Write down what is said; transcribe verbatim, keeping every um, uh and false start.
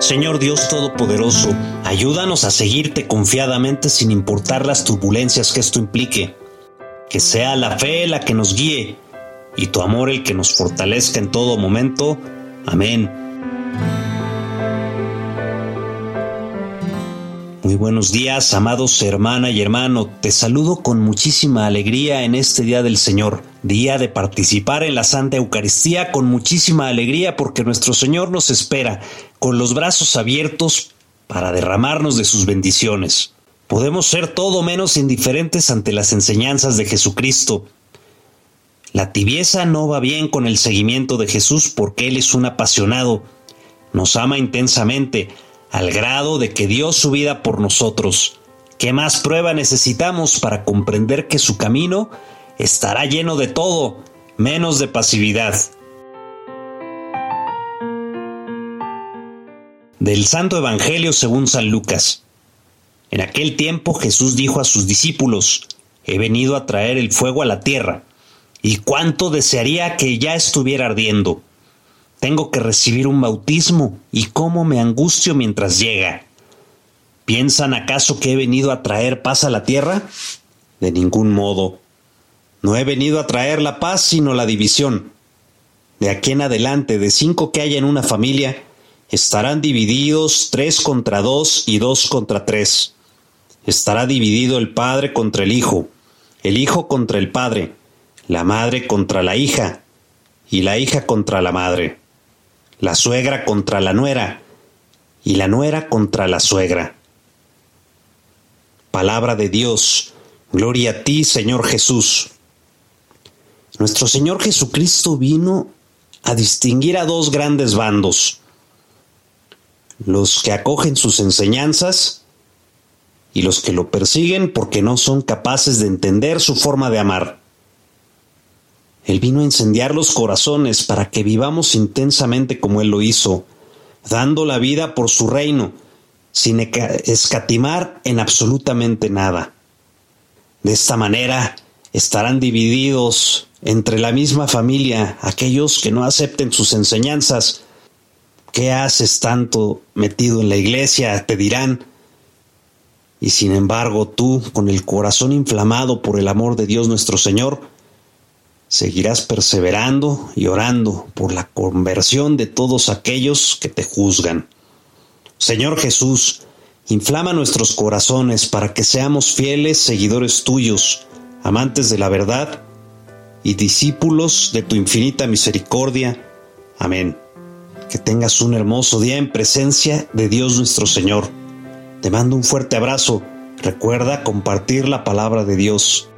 Señor Dios Todopoderoso, ayúdanos a seguirte confiadamente sin importar las turbulencias que esto implique. Que sea la fe la que nos guíe y tu amor el que nos fortalezca en todo momento. Amén. Muy buenos días, amados hermana y hermano. Te saludo con muchísima alegría en este día del Señor, día de participar en la Santa Eucaristía con muchísima alegría porque nuestro Señor nos espera con los brazos abiertos para derramarnos de sus bendiciones. Podemos ser todo menos indiferentes ante las enseñanzas de Jesucristo. La tibieza no va bien con el seguimiento de Jesús porque Él es un apasionado. Nos ama intensamente, al grado de que dio su vida por nosotros. ¿Qué más prueba necesitamos para comprender que su camino estará lleno de todo, menos de pasividad? Del Santo Evangelio según San Lucas. En aquel tiempo Jesús dijo a sus discípulos: «He venido a traer el fuego a la tierra, y cuánto desearía que ya estuviera ardiendo. Tengo que recibir un bautismo, y cómo me angustio mientras llega. ¿Piensan acaso que he venido a traer paz a la tierra? De ningún modo. No he venido a traer la paz, sino la división. De aquí en adelante, de cinco que haya en una familia, estarán divididos tres contra dos y dos contra tres. Estará dividido el padre contra el hijo, el hijo contra el padre, la madre contra la hija, y la hija contra la madre, la suegra contra la nuera, y la nuera contra la suegra». Palabra de Dios. Gloria a ti, Señor Jesús. Nuestro Señor Jesucristo vino a distinguir a dos grandes bandos: los que acogen sus enseñanzas y los que lo persiguen porque no son capaces de entender su forma de amar. Él vino a incendiar los corazones para que vivamos intensamente como Él lo hizo, dando la vida por su reino, sin escatimar en absolutamente nada. De esta manera estarán divididos entre la misma familia aquellos que no acepten sus enseñanzas. «¿Qué haces tanto metido en la iglesia?», te dirán. Y sin embargo tú, con el corazón inflamado por el amor de Dios nuestro Señor, seguirás perseverando y orando por la conversión de todos aquellos que te juzgan. Señor Jesús, inflama nuestros corazones para que seamos fieles seguidores tuyos, amantes de la verdad y discípulos de tu infinita misericordia. Amén. Que tengas un hermoso día en presencia de Dios nuestro Señor. Te mando un fuerte abrazo. Recuerda compartir la palabra de Dios.